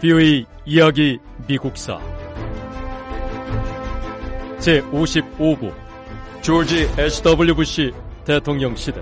VOA 이야기 미국사 제55부 조지 H.W. 부시 대통령 시대.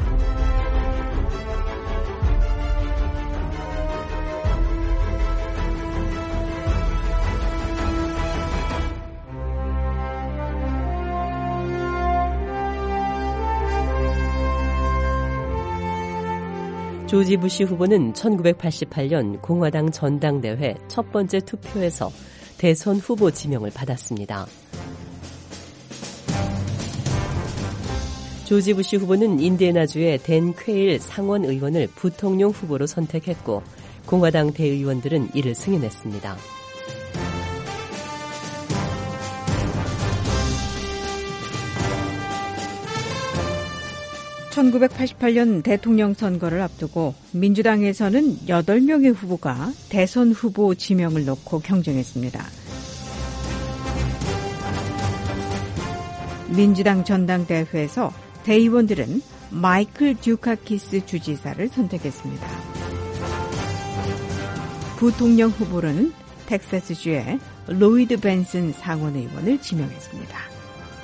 조지 부시 후보는 1988년 공화당 전당대회 첫 번째 투표에서 대선 후보 지명을 받았습니다. 조지 부시 후보는 인디애나주의 댄 퀘일 상원 의원을 부통령 후보로 선택했고 공화당 대의원들은 이를 승인했습니다. (1988년) 대통령 선거를 앞두고 민주당에서는 8명의 후보가 대선 후보 지명을 놓고 경쟁했습니다. 민주당 전당대회에서 대의원들은 마이클 듀카키스 주지사를 선택했습니다. 부통령 후보로는 텍사스주의 로이드 벤슨 상원의원을 지명했습니다.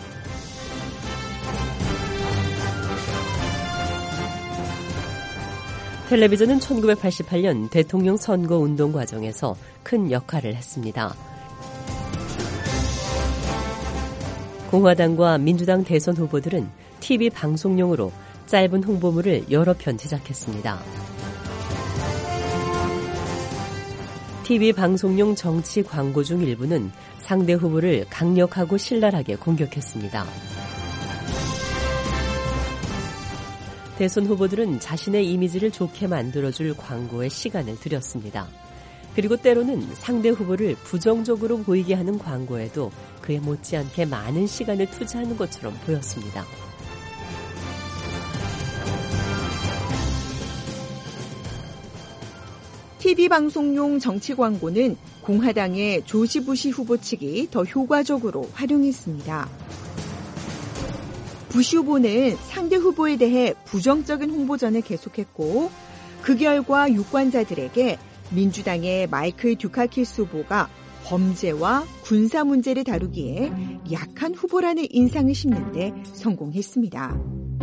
텔레비전은 1988년 대통령 선거 운동 과정에서 큰 역할을 했습니다. 공화당과 민주당 대선 후보들은 TV 방송용으로 짧은 홍보물을 여러 편 제작했습니다. TV 방송용 정치 광고 중 일부는 상대 후보를 강력하고 신랄하게 공격했습니다. 대선 후보들은 자신의 이미지를 좋게 만들어줄 광고에 시간을 들였습니다. 그리고 때로는 상대 후보를 부정적으로 보이게 하는 광고에도 그에 못지않게 많은 시간을 투자하는 것처럼 보였습니다. TV 방송용 정치 광고는 공화당의 조지 부시 후보 측이 더 효과적으로 활용했습니다. 부시 후보는 상대 후보에 대해 부정적인 홍보전을 계속했고 그 결과 유권자들에게 민주당의 마이클 듀카키스 후보가 범죄와 군사 문제를 다루기에 약한 후보라는 인상을 심는 데 성공했습니다.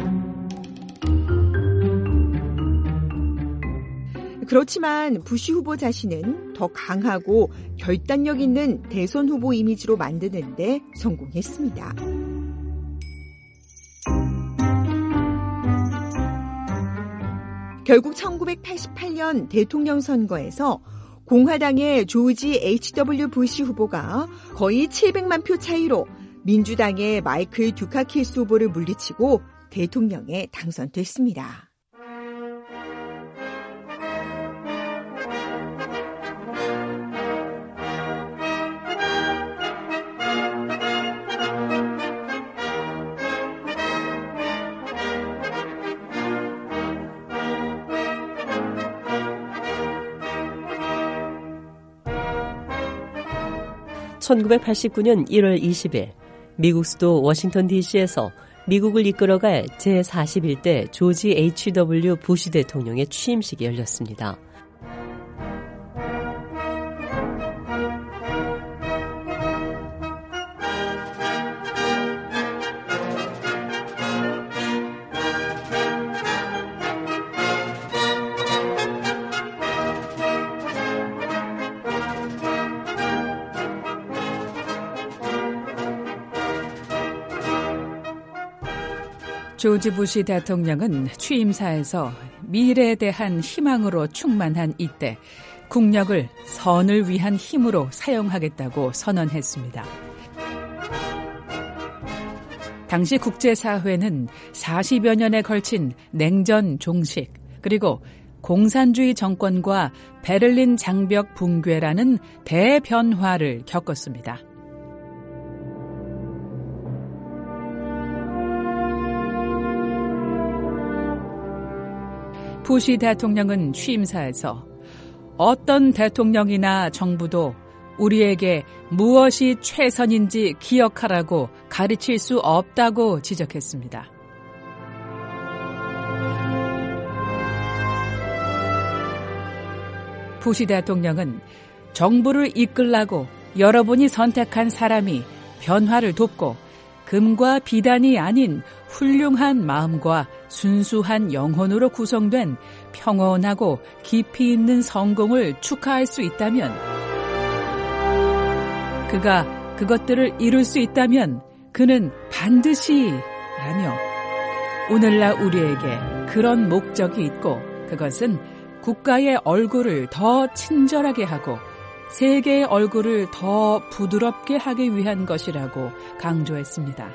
그렇지만 부시 후보 자신은 더 강하고 결단력 있는 대선 후보 이미지로 만드는 데 성공했습니다. 결국 1988년 대통령 선거에서 공화당의 조지 H.W. 부시 후보가 거의 700만 표 차이로 민주당의 마이클 듀카키스 후보를 물리치고 대통령에 당선됐습니다. (1989년 1월 20일) 미국 수도 워싱턴 DC에서 미국을 이끌어갈 제41대 조지 H.W. 부시 대통령의 취임식이 열렸습니다. 조지 부시 대통령은 취임사에서 미래에 대한 희망으로 충만한 이때 국력을 선을 위한 힘으로 사용하겠다고 선언했습니다. 당시 국제사회는 40여 년에 걸친 냉전 종식 그리고 공산주의 정권과 베를린 장벽 붕괴라는 대변화를 겪었습니다. 부시 대통령은 취임사에서 어떤 대통령이나 정부도 우리에게 무엇이 최선인지 기억하라고 가르칠 수 없다고 지적했습니다. 부시 대통령은 정부를 이끌라고 여러분이 선택한 사람이 변화를 돕고 금과 비단이 아닌 훌륭한 마음과 순수한 영혼으로 구성된 평온하고 깊이 있는 성공을 축하할 수 있다면, 그가 그것들을 이룰 수 있다면 그는 반드시 라며 오늘날 우리에게 그런 목적이 있고, 그것은 국가의 얼굴을 더 친절하게 하고 세계의 얼굴을 더 부드럽게 하기 위한 것이라고 강조했습니다.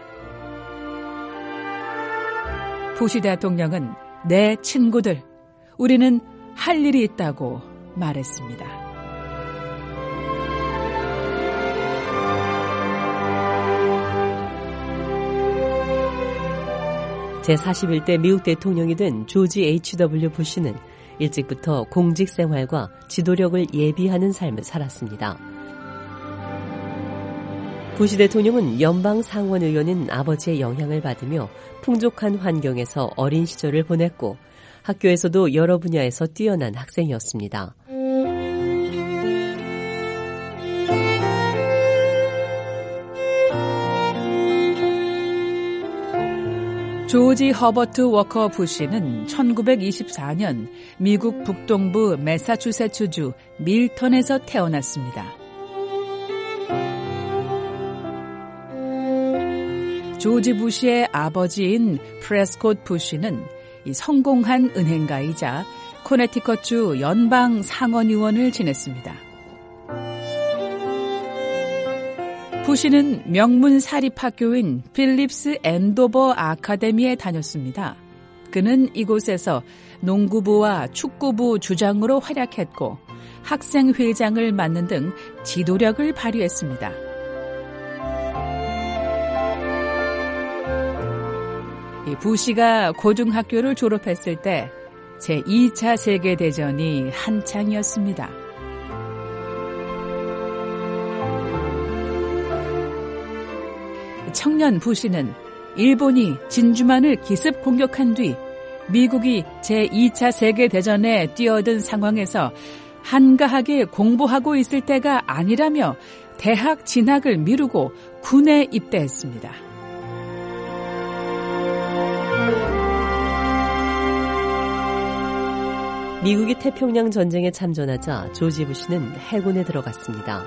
부시 대통령은 내 친구들, 우리는 할 일이 있다고 말했습니다. 제41대 미국 대통령이 된 조지 H.W. 부시는 일찍부터 공직 생활과 지도력을 예비하는 삶을 살았습니다. 부시 대통령은 연방 상원 의원인 아버지의 영향을 받으며 풍족한 환경에서 어린 시절을 보냈고 학교에서도 여러 분야에서 뛰어난 학생이었습니다. 조지 허버트 워커 부시는 1924년 미국 북동부 매사추세츠주 밀턴에서 태어났습니다. 조지 부시의 아버지인 프레스콧 부시는 성공한 은행가이자 코네티컷주 연방 상원의원을 지냈습니다. 부시는 명문 사립학교인 필립스 앤도버 아카데미에 다녔습니다. 그는 이곳에서 농구부와 축구부 주장으로 활약했고 학생회장을 맡는 등 지도력을 발휘했습니다. 부시가 고등학교를 졸업했을 때 제2차 세계대전이 한창이었습니다. 청년 부시는 일본이 진주만을 기습 공격한 뒤 미국이 제2차 세계대전에 뛰어든 상황에서 한가하게 공부하고 있을 때가 아니라며 대학 진학을 미루고 군에 입대했습니다. 미국이 태평양 전쟁에 참전하자 조지 부시는 해군에 들어갔습니다.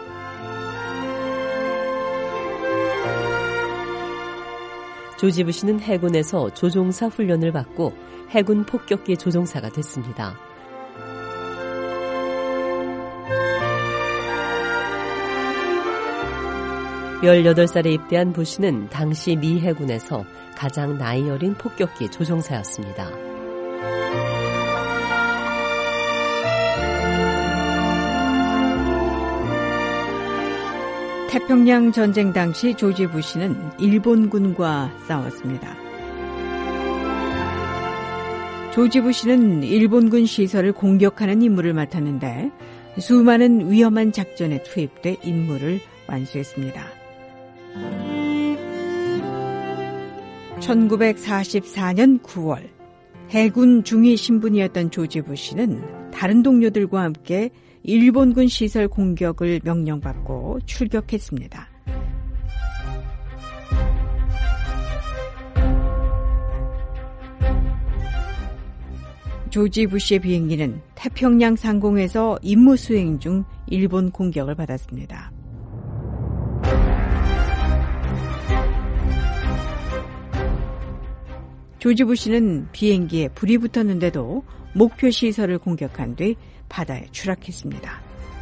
조지 부시는 해군에서 조종사 훈련을 받고 해군 폭격기 조종사가 됐습니다. (18살에) 입대한 부시는 당시 미 해군에서 가장 나이 어린 폭격기 조종사였습니다. 태평양 전쟁 당시 조지 부시는 일본군과 싸웠습니다. 조지 부시는 일본군 시설을 공격하는 임무를 맡았는데 수많은 위험한 작전에 투입돼 임무를 완수했습니다. 1944년 9월 해군 중위 신분이었던 조지 부시는 다른 동료들과 함께 일본군 시설 공격을 명령받고 출격했습니다. 조지 부시의 비행기는 태평양 상공에서 임무 수행 중 일본 공격을 받았습니다. 조지 부시는 비행기에 불이 붙었는데도 목표 시설을 공격한 뒤 바다에 추락했습니다.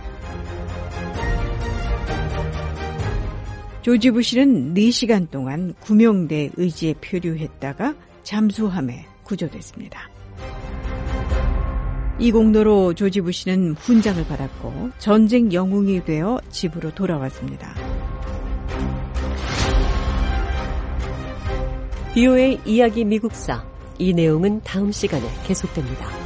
조지 부시는 4시간 동안 구명대 의지에 표류했다가 잠수함에 구조됐습니다. 이 공로로 조지 부시는 훈장을 받았고 전쟁 영웅이 되어 집으로 돌아왔습니다. BOA 이야기 미국사, 이 내용은 다음 시간에 계속됩니다.